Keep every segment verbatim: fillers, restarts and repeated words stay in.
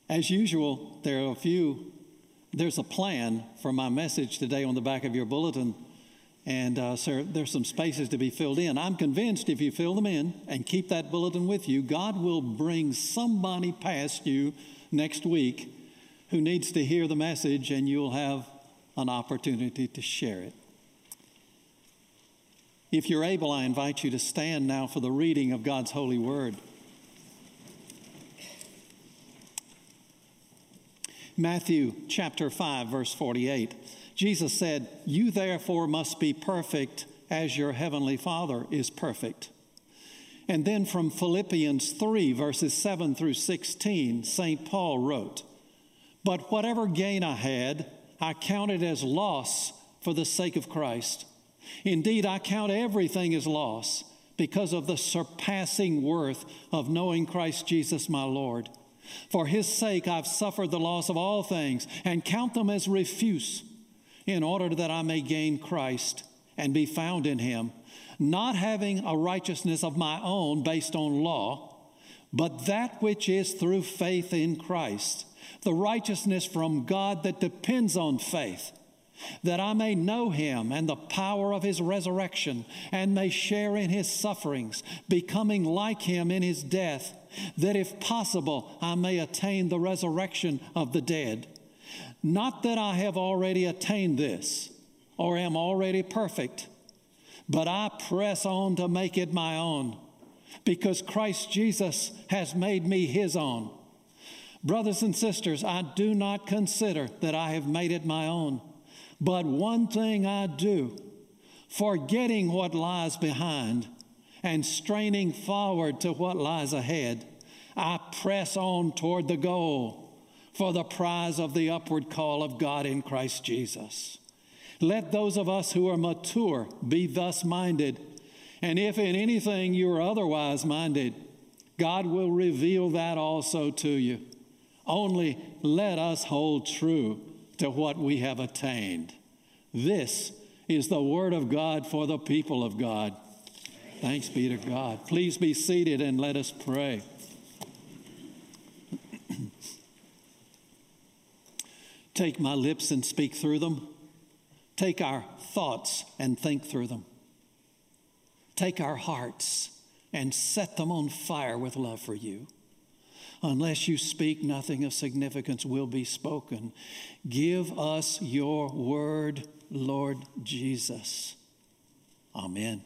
As usual, there are a few, there's a plan for my message today on the back of your bulletin, and uh, so there's some spaces to be filled in. I'm convinced if you fill them in and keep that bulletin with you, God will bring somebody past you next week who needs to hear the message, and you'll have an opportunity to share it. If you're able, I invite you to stand now for the reading of God's holy word. Matthew chapter five, verse forty-eight. Jesus said, "You therefore must be perfect as your heavenly Father is perfect." And then from Philippians three, verses seven through sixteen, Saint Paul wrote, "But whatever gain I had, I counted as loss for the sake of Christ. Indeed, I count everything as loss because of the surpassing worth of knowing Christ Jesus my Lord. For his sake I've suffered the loss of all things and count them as refuse, in order that I may gain Christ and be found in him, not having a righteousness of my own based on law, but that which is through faith in Christ, the righteousness from God that depends on faith, that I may know him and the power of his resurrection, and may share in his sufferings, becoming like him in his death, that if possible I may attain the resurrection of the dead. Not that I have already attained this, or am already perfect, but I press on to make it my own, because Christ Jesus has made me his own. Brothers and sisters, I do not consider that I have made it my own, but one thing I do, forgetting what lies behind and straining forward to what lies ahead, I press on toward the goal for the prize of the upward call of God in Christ Jesus. Let those of us who are mature be thus minded, and if in anything you are otherwise minded, God will reveal that also to you. Only let us hold true to what we have attained. This is the word of God for the people of God. Thanks be to God. Please be seated and let us pray. Take my lips and speak through them. Take our thoughts and think through them. Take our hearts and set them on fire with love for you. Unless you speak, nothing of significance will be spoken. Give us your word, Lord Jesus. Amen.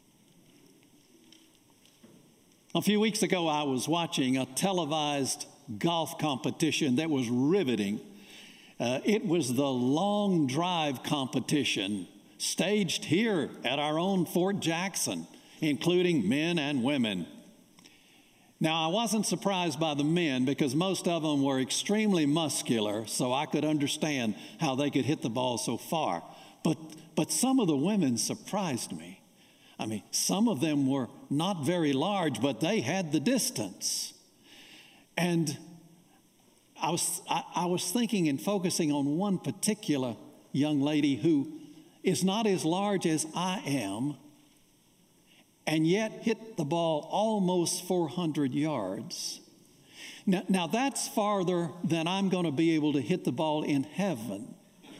A few weeks ago, I was watching a televised golf competition that was riveting. Uh, it was the long drive competition staged here at our own Fort Jackson, including men and women. Now, I wasn't surprised by the men because most of them were extremely muscular, so I could understand how they could hit the ball so far. But, but some of the women surprised me. I mean, some of them were not very large, but they had the distance. And I was, I, I was thinking and focusing on one particular young lady who is not as large as I am, and yet hit the ball almost four hundred yards. Now, now that's farther than I'm going to be able to hit the ball in heaven.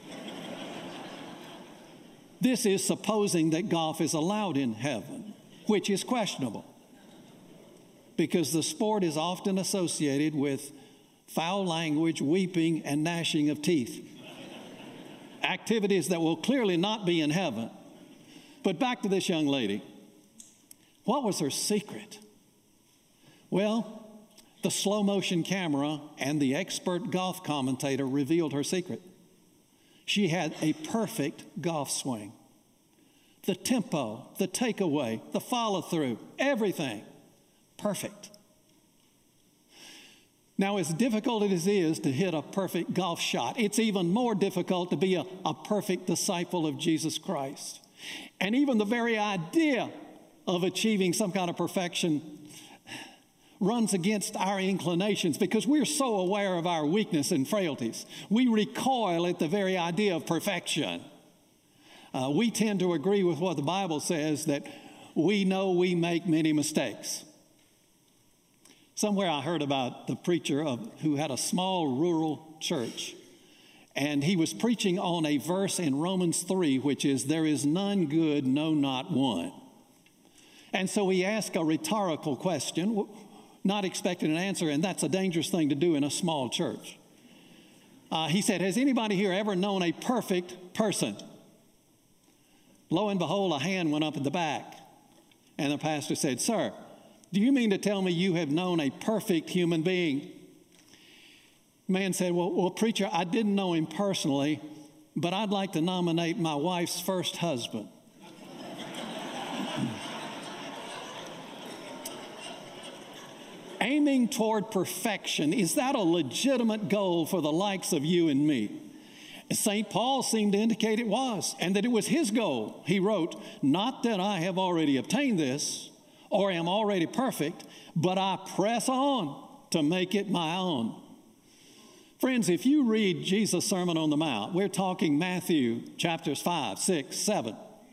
This is supposing that golf is allowed in heaven, which is questionable, because the sport is often associated with foul language, weeping, and gnashing of teeth. Activities that will clearly not be in heaven. But back to this young lady. What was her secret? Well, the slow motion camera and the expert golf commentator revealed her secret. She had a perfect golf swing. The tempo, the takeaway, the follow through, everything perfect. Now, as difficult as it is to hit a perfect golf shot, it's even more difficult to be a, a perfect disciple of Jesus Christ. And even the very idea of achieving some kind of perfection runs against our inclinations because we're so aware of our weakness and frailties. We recoil at the very idea of perfection. Uh, we tend to agree with what the Bible says, that we know we make many mistakes. Somewhere I heard about the preacher of, who had a small rural church, and he was preaching on a verse in Romans three, which is, there is none good, no, not one. And so he asked a rhetorical question, not expecting an answer, and that's a dangerous thing to do in a small church. Uh, he said, has anybody here ever known a perfect person? Lo and behold, a hand went up at the back, and the pastor said, sir, do you mean to tell me you have known a perfect human being? Man said, well, well, preacher, I didn't know him personally, but I'd like to nominate my wife's first husband. Aiming toward perfection, is that a legitimate goal for the likes of you and me? Saint Paul seemed to indicate it was, and that it was his goal. He wrote, not that I have already obtained this or am already perfect, but I press on to make it my own. Friends, if you read Jesus' Sermon on the Mount, we're talking Matthew chapters five, six, seven.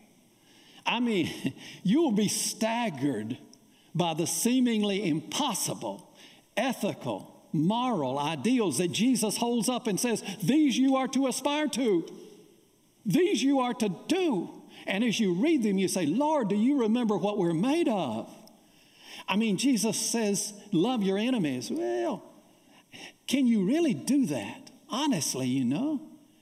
I mean, you will be staggered by the seemingly impossible, ethical, moral ideals that Jesus holds up and says, these you are to aspire to. These you are to do. And as you read them, you say, Lord, do you remember what we're made of? I mean, Jesus says, love your enemies. Well, can you really do that? Honestly, you know.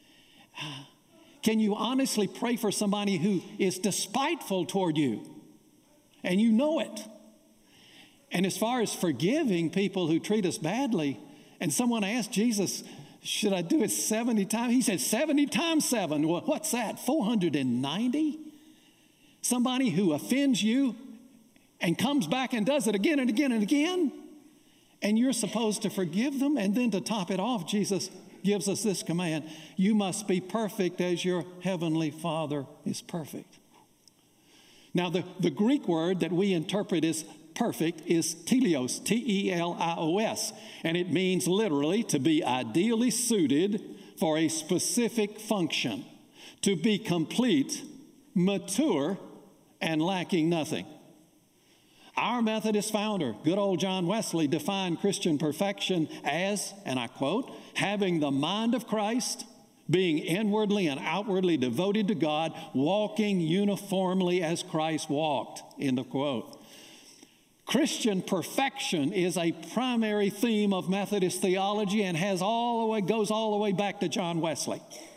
Can you honestly pray for somebody who is despiteful toward you? And you know it. And as far as forgiving people who treat us badly, and someone asked Jesus, should I do it seventy times? He said, seventy times seven. Well, what's that? four hundred ninety? Somebody who offends you and comes back and does it again and again and again, and you're supposed to forgive them. And then to top it off, Jesus gives us this command: you must be perfect as your heavenly Father is perfect. Now, the, the Greek word that we interpret as perfect is teleos, T E L I O S, and it means literally to be ideally suited for a specific function, to be complete, mature, and lacking nothing. Our Methodist founder, good old John Wesley, defined Christian perfection as, and I quote, having the mind of Christ, being inwardly and outwardly devoted to God, walking uniformly as Christ walked, end of quote. Christian perfection is a primary theme of Methodist theology and has all the way, goes all the way back to John Wesley.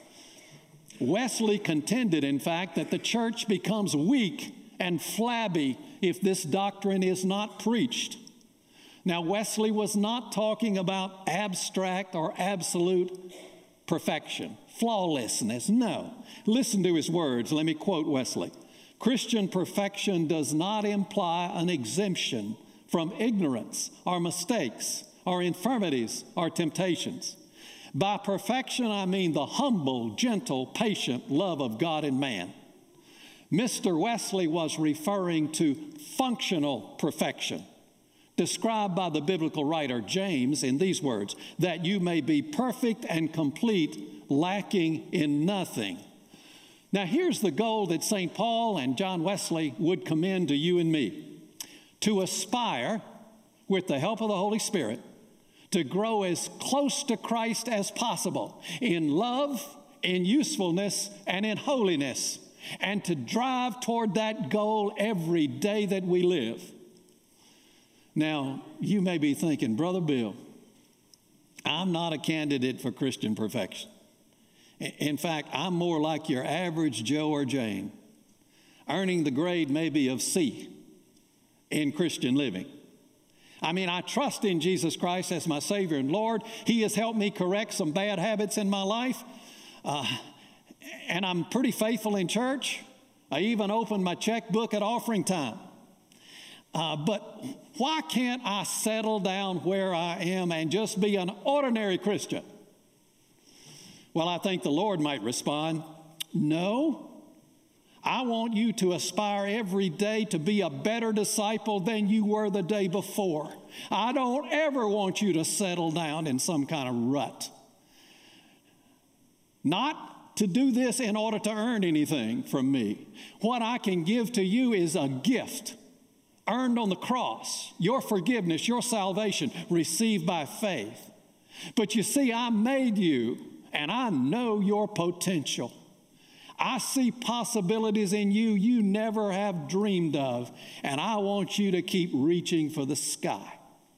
Wesley contended, in fact, that the church becomes weak and flabby if this doctrine is not preached. Now, Wesley was not talking about abstract or absolute perfection, flawlessness. No. Listen to his words. Let me quote Wesley. Christian perfection does not imply an exemption from ignorance or mistakes or infirmities or temptations. By perfection, I mean the humble, gentle, patient love of God and man. Mister Wesley was referring to functional perfection, described by the biblical writer James in these words, that you may be perfect and complete, lacking in nothing. Now, here's the goal that Saint Paul and John Wesley would commend to you and me: to aspire, with the help of the Holy Spirit, to grow as close to Christ as possible in love, in usefulness, and in holiness, and to drive toward that goal every day that we live. Now, you may be thinking, Brother Bill, I'm not a candidate for Christian perfection. In fact, I'm more like your average Joe or Jane, earning the grade maybe of C in Christian living. I mean, I trust in Jesus Christ as my Savior and Lord. He has helped me correct some bad habits in my life. Uh, and I'm pretty faithful in church. I even open my checkbook at offering time. Uh, but why can't I settle down where I am and just be an ordinary Christian? Well, I think the Lord might respond, no. I want you to aspire every day to be a better disciple than you were the day before. I don't ever want you to settle down in some kind of rut. Not to do this in order to earn anything from me. What I can give to you is a gift, earned on the cross, your forgiveness, your salvation, received by faith. But you see, I made you, and I know your potential. I see possibilities in you you never have dreamed of, and I want you to keep reaching for the sky.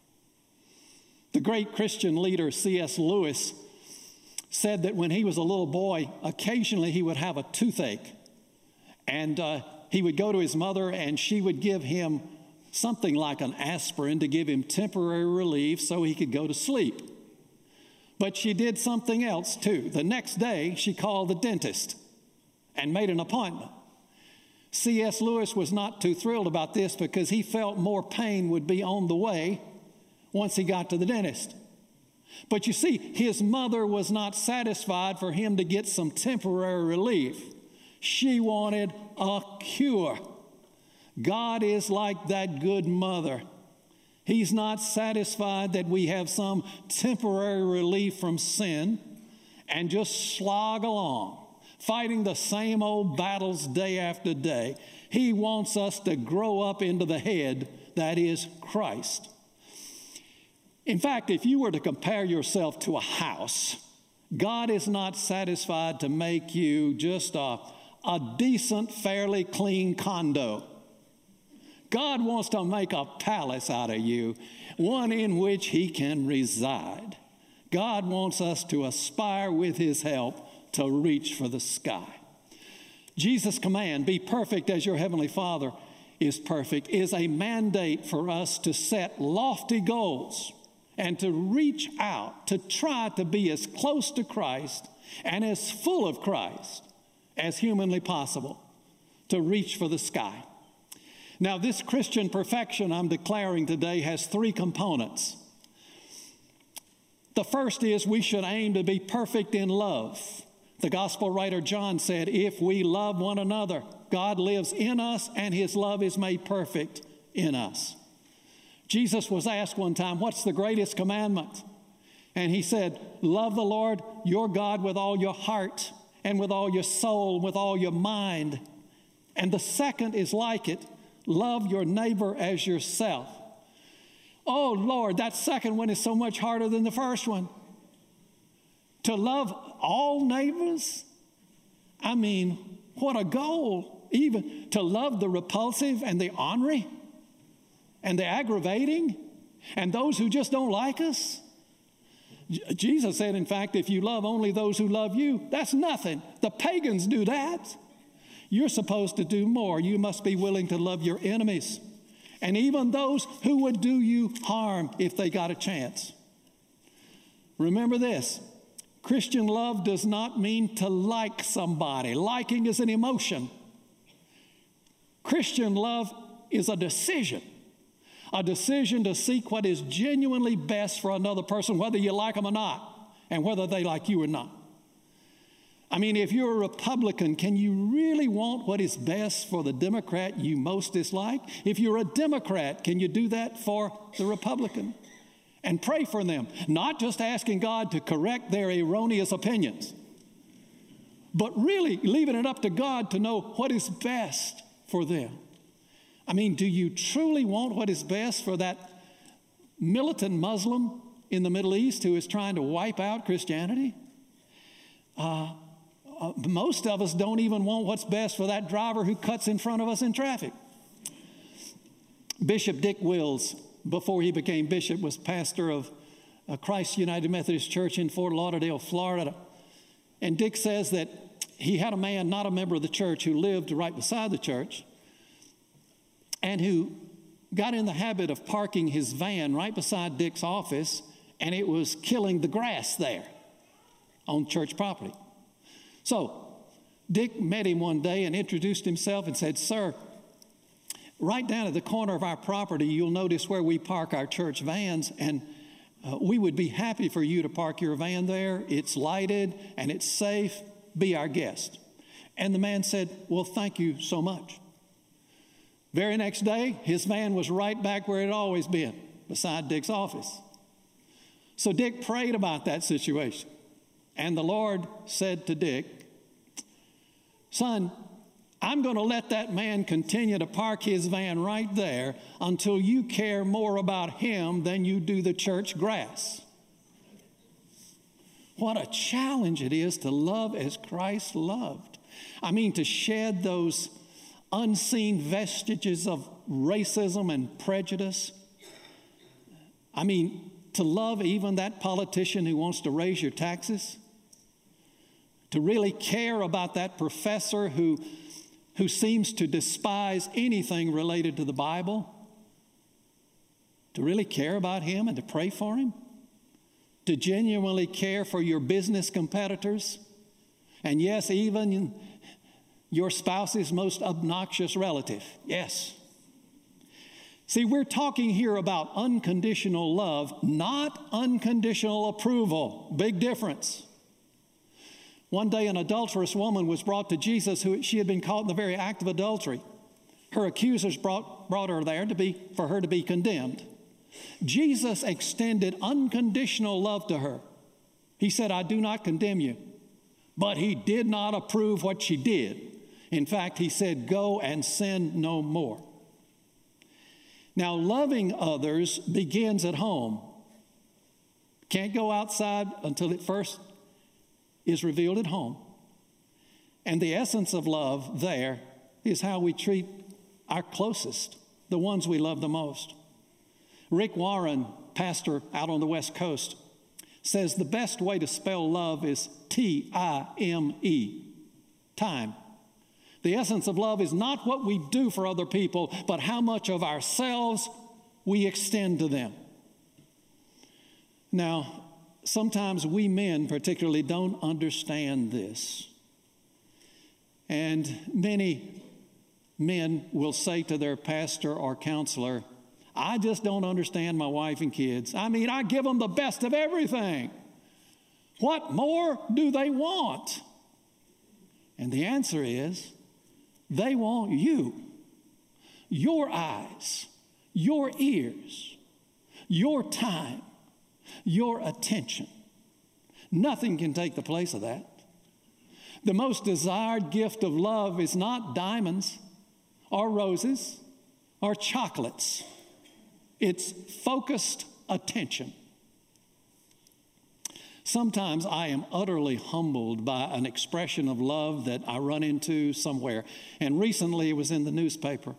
The great Christian leader C S Lewis said that when he was a little boy, occasionally he would have a toothache. And uh, he would go to his mother and she would give him something like an aspirin to give him temporary relief so he could go to sleep. But she did something else too. The next day, she called the dentist and made an appointment. C S Lewis was not too thrilled about this because he felt more pain would be on the way once he got to the dentist. But you see, his mother was not satisfied for him to get some temporary relief. She wanted a cure. God is like that good mother. He's not satisfied that we have some temporary relief from sin and just slog along, fighting the same old battles day after day. He wants us to grow up into the head that is Christ. In fact, if you were to compare yourself to a house, God is not satisfied to make you just a, a decent, fairly clean condo. God wants to make a palace out of you, one in which he can reside. God wants us to aspire with his help to reach for the sky. Jesus' command, be perfect as your heavenly Father is perfect, is a mandate for us to set lofty goals and to reach out, to try to be as close to Christ and as full of Christ as humanly possible, to reach for the sky. Now, this Christian perfection I'm declaring today has three components. The first is we should aim to be perfect in love. The gospel writer John said, if we love one another, God lives in us and his love is made perfect in us. Jesus was asked one time, what's the greatest commandment? And he said, love the Lord your God with all your heart and with all your soul, with all your mind. And the second is like it, love your neighbor as yourself. Oh, Lord, that second one is so much harder than the first one. To love all neighbors? I mean, what a goal. Even to love the repulsive and the ornery and the aggravating and those who just don't like us. J- Jesus said, in fact, if you love only those who love you, that's nothing. The pagans do that. You're supposed to do more. You must be willing to love your enemies and even those who would do you harm if they got a chance. Remember this, Christian love does not mean to like somebody. Liking is an emotion. Christian love is a decision, a decision to seek what is genuinely best for another person, whether you like them or not, and whether they like you or not. I mean, if you're a Republican, can you really want what is best for the Democrat you most dislike? If you're a Democrat, can you do that for the Republican? And pray for them, not just asking God to correct their erroneous opinions, but really leaving it up to God to know what is best for them. I mean, do you truly want what is best for that militant Muslim in the Middle East who is trying to wipe out Christianity? Uh, Uh, most of us don't even want what's best for that driver who cuts in front of us in traffic. Bishop Dick Wills, before he became bishop, was pastor of uh, Christ United Methodist Church in Fort Lauderdale, Florida. And Dick says that he had a man, not a member of the church, who lived right beside the church and who got in the habit of parking his van right beside Dick's office, and it was killing the grass there on church property. So Dick met him one day and introduced himself and said, sir, right down at the corner of our property, you'll notice where we park our church vans, and uh, we would be happy for you to park your van there. It's lighted and it's safe. Be our guest. And the man said, well, thank you so much. Very next day, his van was right back where it had always been, beside Dick's office. So Dick prayed about that situation. And the Lord said to Dick, son, I'm going to let that man continue to park his van right there until you care more about him than you do the church grass. What a challenge it is to love as Christ loved. I mean, to shed those unseen vestiges of racism and prejudice. I mean, to love even that politician who wants to raise your taxes. To really care about that professor who, who seems to despise anything related to the Bible. To really care about him and to pray for him. To genuinely care for your business competitors. And yes, even your spouse's most obnoxious relative. Yes. See, we're talking here about unconditional love, not unconditional approval. Big difference. One day, an adulterous woman was brought to Jesus who she had been caught in the very act of adultery. Her accusers brought, brought her there to be, for her to be condemned. Jesus extended unconditional love to her. He said, I do not condemn you. But he did not approve what she did. In fact, he said, go and sin no more. Now, loving others begins at home. Can't go outside until it first is revealed at home. And the essence of love there is how we treat our closest, the ones we love the most. Rick Warren, pastor out on the West Coast, says the best way to spell love is T I M E, time. The essence of love is not what we do for other people, but how much of ourselves we extend to them. Now, sometimes we men particularly don't understand this. And many men will say to their pastor or counselor, I just don't understand my wife and kids. I mean, I give them the best of everything. What more do they want? And the answer is, they want you, your eyes, your ears, your time, your attention. Nothing can take the place of that. The most desired gift of love is not diamonds or roses or chocolates. It's focused attention. Sometimes I am utterly humbled by an expression of love that I run into somewhere. And recently it was in the newspaper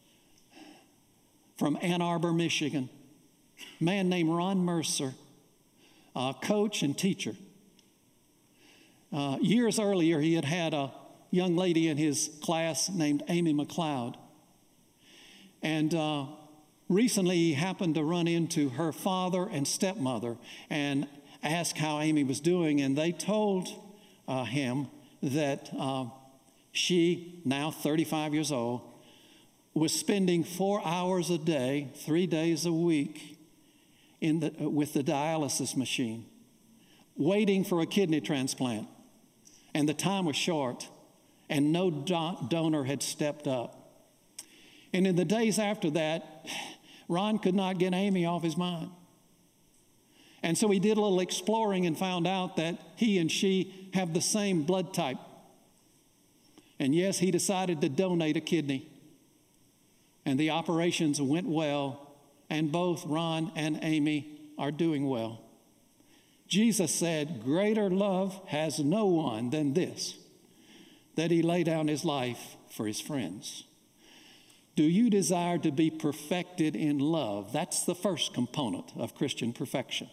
from Ann Arbor, Michigan. A man named Ron Mercer, a coach and teacher. Uh, years earlier, he had had a young lady in his class named Amy McLeod. And uh, recently he happened to run into her father and stepmother and asked how Amy was doing, and they told uh, him that uh, she, now thirty-five years old, was spending four hours a day, three days a week in the, uh, with the dialysis machine, waiting for a kidney transplant. And the time was short, and no do- donor had stepped up. And in the days after that, Ron could not get Amy off his mind. And so he did a little exploring and found out that he and she have the same blood type. And yes, he decided to donate a kidney. And the operations went well, and both Ron and Amy are doing well. Jesus said, greater love has no one than this, that he lay down his life for his friends. Do you desire to be perfected in love? That's the first component of Christian perfection.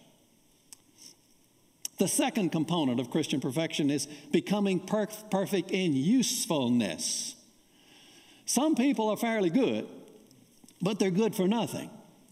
The second component of Christian perfection is becoming per- perfect in usefulness. Some people are fairly good, but they're good for nothing.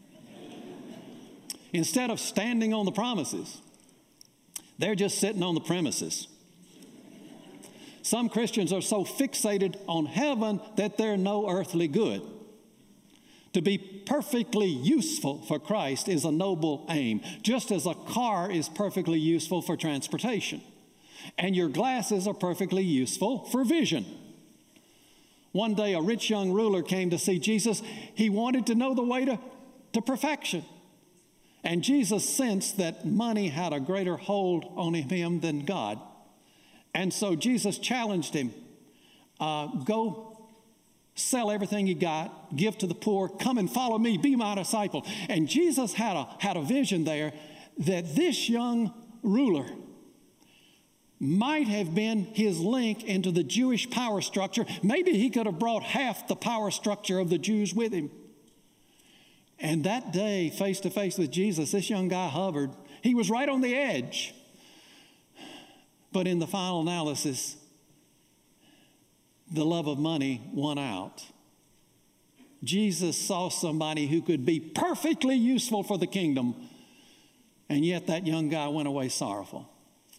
Instead of standing on the promises, they're just sitting on the premises. Some Christians are so fixated on heaven that they're no earthly good. To be perfectly useful for Christ is a noble aim, just as a car is perfectly useful for transportation, and your glasses are perfectly useful for vision. One day, a rich young ruler came to see Jesus. He wanted to know the way to, to perfection. And Jesus sensed that money had a greater hold on him than God. And so Jesus challenged him, uh, go Sell everything you got, give to the poor, come and follow me, be my disciple. And Jesus had a, had a vision there that this young ruler might have been his link into the Jewish power structure. Maybe he could have brought half the power structure of the Jews with him. And that day, face to face with Jesus, this young guy hovered. He was right on the edge. But in the final analysis, the love of money won out. Jesus saw somebody who could be perfectly useful for the kingdom, and yet that young guy went away sorrowful.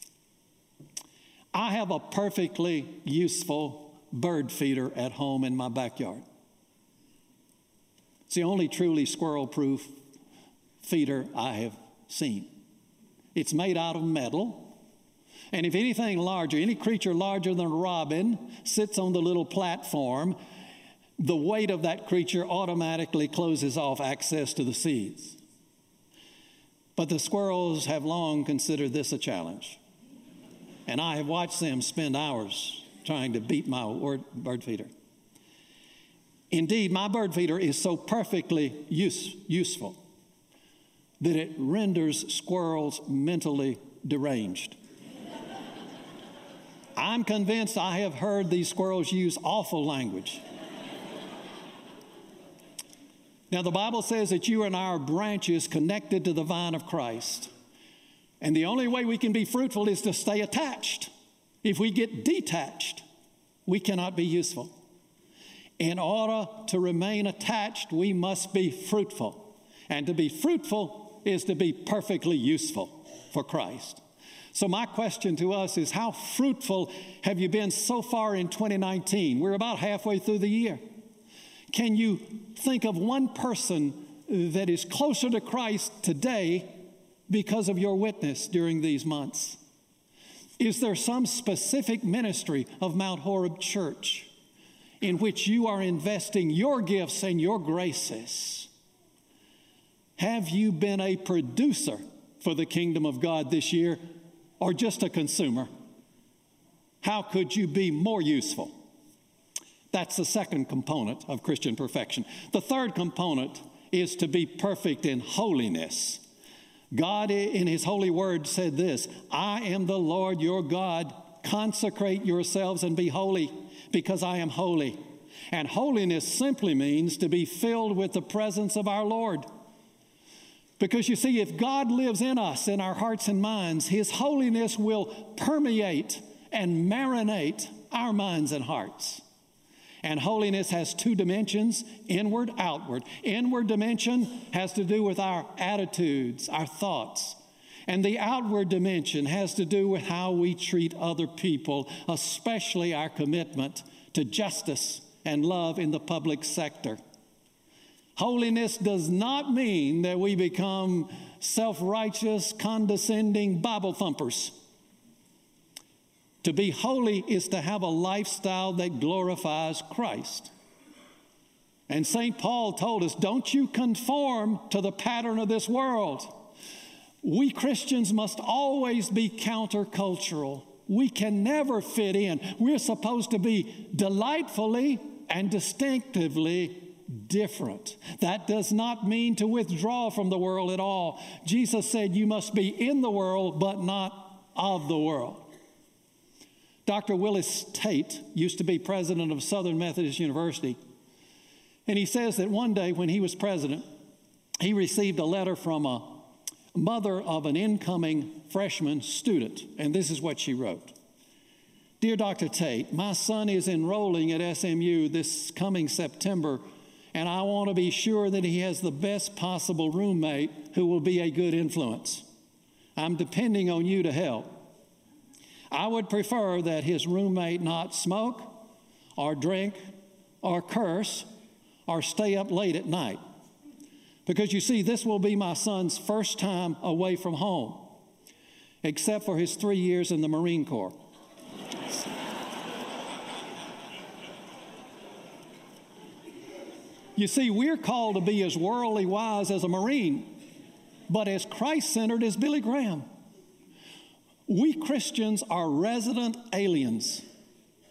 I have a perfectly useful bird feeder at home in my backyard. It's the only truly squirrel-proof feeder I have seen. It's made out of metal. And if anything larger, any creature larger than a robin sits on the little platform, the weight of that creature automatically closes off access to the seeds. But the squirrels have long considered this a challenge. And I have watched them spend hours trying to beat my bird feeder. Indeed, my bird feeder is so perfectly use, useful that it renders squirrels mentally deranged. I'm convinced I have heard these squirrels use awful language. Now, the Bible says that you and I are branches connected to the vine of Christ. And the only way we can be fruitful is to stay attached. If we get detached, we cannot be useful. In order to remain attached, we must be fruitful. And to be fruitful is to be perfectly useful for Christ. So my question to us is, how fruitful have you been so far in twenty nineteen? We're about halfway through the year. Can you think of one person that is closer to Christ today because of your witness during these months? Is there some specific ministry of Mount Horeb Church in which you are investing your gifts and your graces? Have you been a producer for the kingdom of God this year, or just a consumer? How could you be more useful? That's the second component of Christian perfection. The third component is to be perfect in holiness. God in his holy word said this, I am the Lord your God. Consecrate yourselves and be holy, because I am holy. And holiness simply means to be filled with the presence of our Lord. Because you see, if God lives in us, in our hearts and minds, his holiness will permeate and marinate our minds and hearts. And holiness has two dimensions, inward, outward. Inward dimension has to do with our attitudes, our thoughts. And the outward dimension has to do with how we treat other people, especially our commitment to justice and love in the public sector. Holiness does not mean that we become self-righteous, condescending Bible thumpers. To be holy is to have a lifestyle that glorifies Christ. And Saint Paul told us, don't you conform to the pattern of this world. We Christians must always be countercultural. We can never fit in. We're supposed to be delightfully and distinctively different. That does not mean to withdraw from the world at all. Jesus said you must be in the world, but not of the world. Doctor Willis Tate used to be president of Southern Methodist University. And he says that one day when he was president, he received a letter from a mother of an incoming freshman student. And this is what she wrote. Dear Doctor Tate, my son is enrolling at S M U this coming September, and I want to be sure that he has the best possible roommate who will be a good influence. I'm depending on you to help. I would prefer that his roommate not smoke or drink or curse or stay up late at night. Because you see, this will be my son's first time away from home, except for his three years in the Marine Corps. You see, we're called to be as worldly wise as a Marine, but as Christ-centered as Billy Graham. We Christians are resident aliens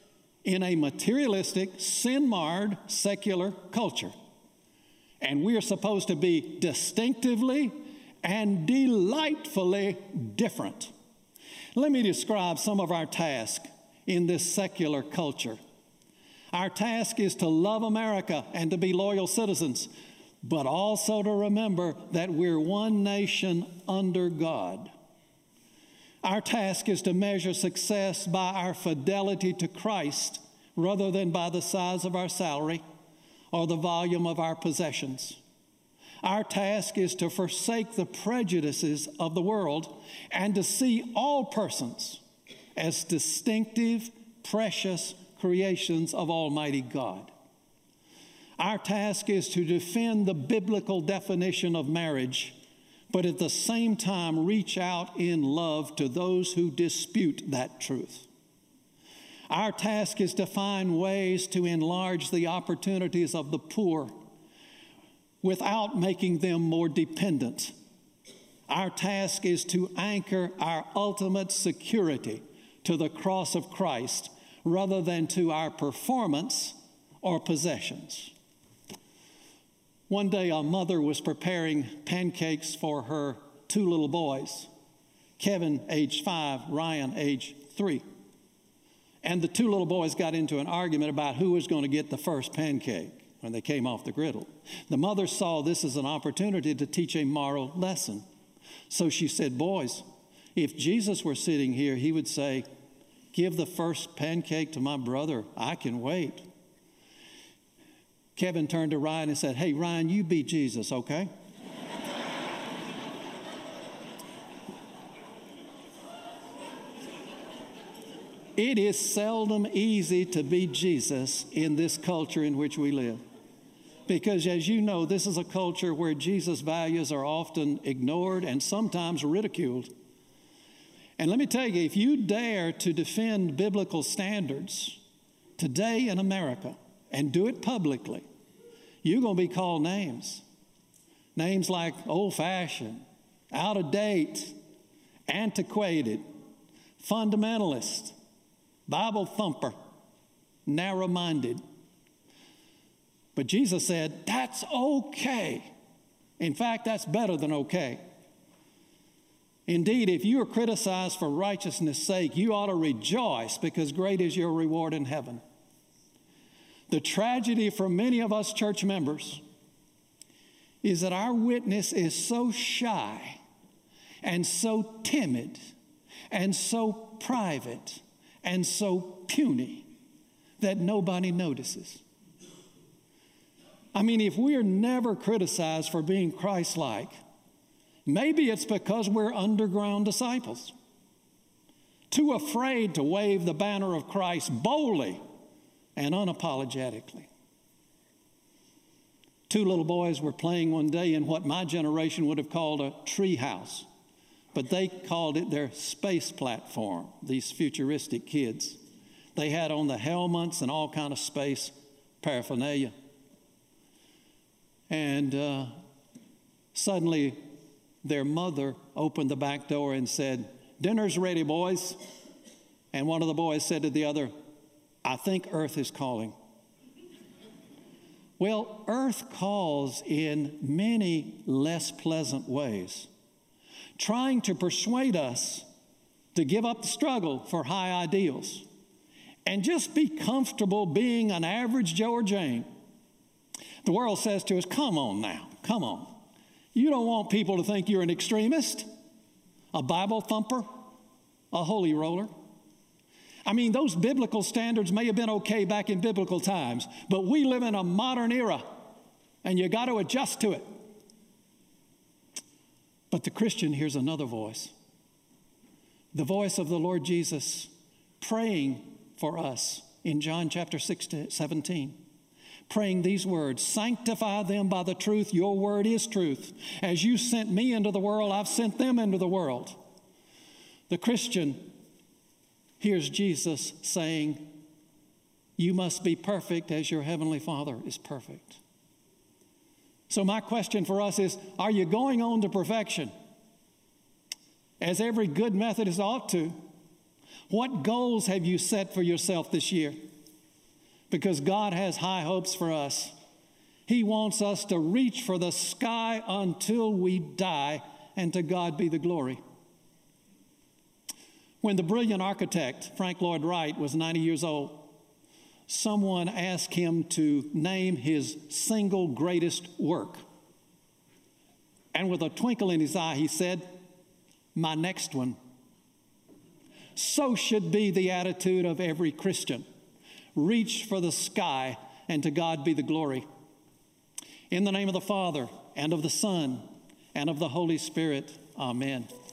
in a materialistic, sin-marred, secular culture. And we are supposed to be distinctively and delightfully different. Let me describe some of our tasks in this secular culture. Our task is to love America and to be loyal citizens, but also to remember that we're one nation under God. Our task is to measure success by our fidelity to Christ rather than by the size of our salary or the volume of our possessions. Our task is to forsake the prejudices of the world and to see all persons as distinctive, precious creations of Almighty God. Our task is to defend the biblical definition of marriage, but at the same time reach out in love to those who dispute that truth. Our task is to find ways to enlarge the opportunities of the poor without making them more dependent. Our task is to anchor our ultimate security to the cross of Christ rather than to our performance or possessions. One day, a mother was preparing pancakes for her two little boys, Kevin, age five, Ryan, age three. And the two little boys got into an argument about who was going to get the first pancake when they came off the griddle. The mother saw this as an opportunity to teach a moral lesson. So she said, boys, if Jesus were sitting here, he would say, give the first pancake to my brother. I can wait. Kevin turned to Ryan and said, hey, Ryan, you be Jesus, okay? It is seldom easy to be Jesus in this culture in which we live. Because as you know, this is a culture where Jesus' values are often ignored and sometimes ridiculed. And let me tell you, if you dare to defend biblical standards today in America and do it publicly, you're going to be called names. Names like old-fashioned, out of date, antiquated, fundamentalist, Bible thumper, narrow-minded. But Jesus said, that's okay. In fact, that's better than okay. Indeed, if you are criticized for righteousness' sake, you ought to rejoice because great is your reward in heaven. The tragedy for many of us church members is that our witness is so shy and so timid and so private and so puny that nobody notices. I mean, if we are never criticized for being Christ-like, maybe it's because we're underground disciples, too afraid to wave the banner of Christ boldly and unapologetically. Two little boys were playing one day in what my generation would have called a tree house, but they called it their space platform, these futuristic kids. They had on the helmets and all kind of space paraphernalia. And uh, suddenly their mother opened the back door and said, dinner's ready, boys. And one of the boys said to the other, I think Earth is calling. Well, Earth calls in many less pleasant ways, trying to persuade us to give up the struggle for high ideals and just be comfortable being an average Joe or Jane. The world says to us, come on now, come on. You don't want people to think you're an extremist, a Bible thumper, a holy roller. I mean, those biblical standards may have been okay back in biblical times, but we live in a modern era, and you got to adjust to it. But the Christian hears another voice, the voice of the Lord Jesus praying for us in John chapter six to seventeen. Praying these words, sanctify them by the truth. Your word is truth. As you sent me into the world, I've sent them into the world. The Christian hears Jesus saying, you must be perfect as your heavenly Father is perfect. So my question for us is, are you going on to perfection? As every good Methodist ought to. What goals have you set for yourself this year? because God has high hopes for us. He wants us to reach for the sky until we die, and to God be the glory. When the brilliant architect Frank Lloyd Wright was ninety years old, someone asked him to name his single greatest work. And with a twinkle in his eye, he said, "My next one." So should be the attitude of every Christian. Reach for the sky, and to God be the glory. In the name of the Father, and of the Son, and of the Holy Spirit, amen.